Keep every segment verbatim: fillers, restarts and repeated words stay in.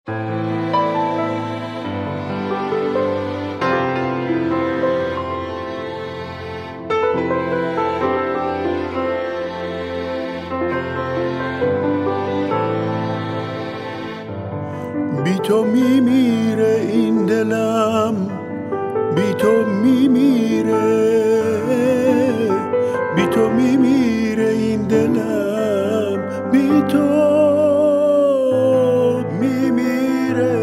بی تو میمیره این دلم، بی تو میمیره، بی تو میمیره این دلم، بی تو میمیره.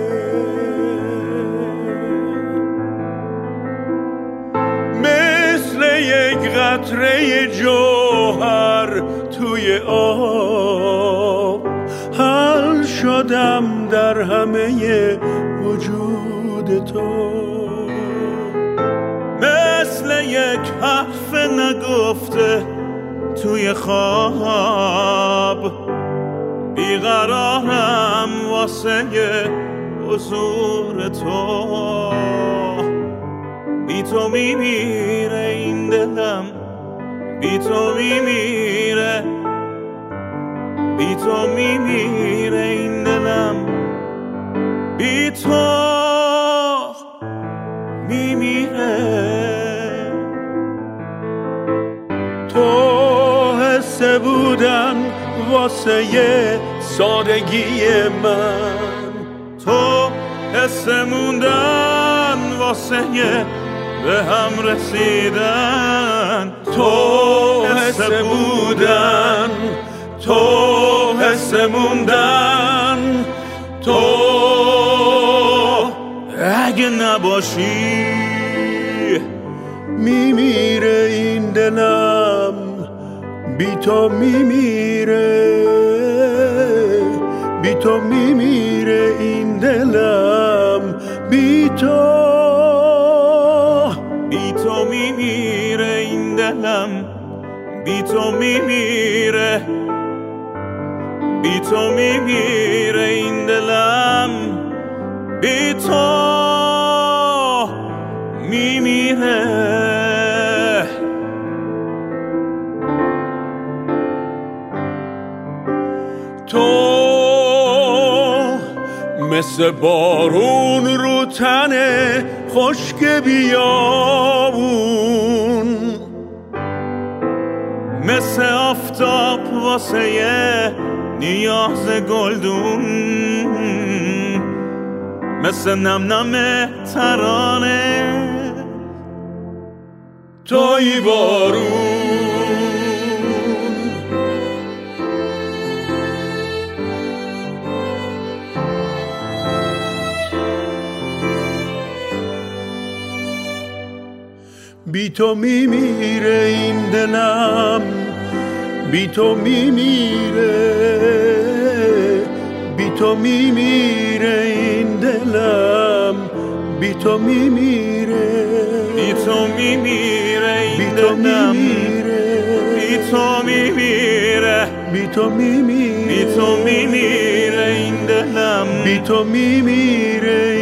مثل یک قطره جوهر توی آب حل شدم در همه وجود تو، مثل یک حرف نگفته توی خواب بیقرارم واسه حضور تو. بی تو میمیره این دلم، بی تو میمیره، بی تو میمیره این دلم، بی تو میمیره. تو حس بودن واسه سادگی من، تو حس موندن واسه به هم رسیدن، تو حس بودن، تو حس موندن، تو اگه نباشی میمیره این دلم، بی تو میمیره، بی تو میمیره این دلم، بی تو، بی تو میمیره این دلم، بی تو میمیره، بی تو میمیره این دلم، بی تو میمیره. تو مثل بارون رو تن خشک بیابون، مثل آفتاب واسه نیاز گلدون، مثل نم نم ترانه توی بارون. بی تو میمیره این دلم، بی تو میمیره، بی تو میمیره این دلم، بی تو میمیره، بی تو میمیره این دلم، بی تو میمیره، بی تو میمیره، بی تو میمیره این دلم، بی تو میمیره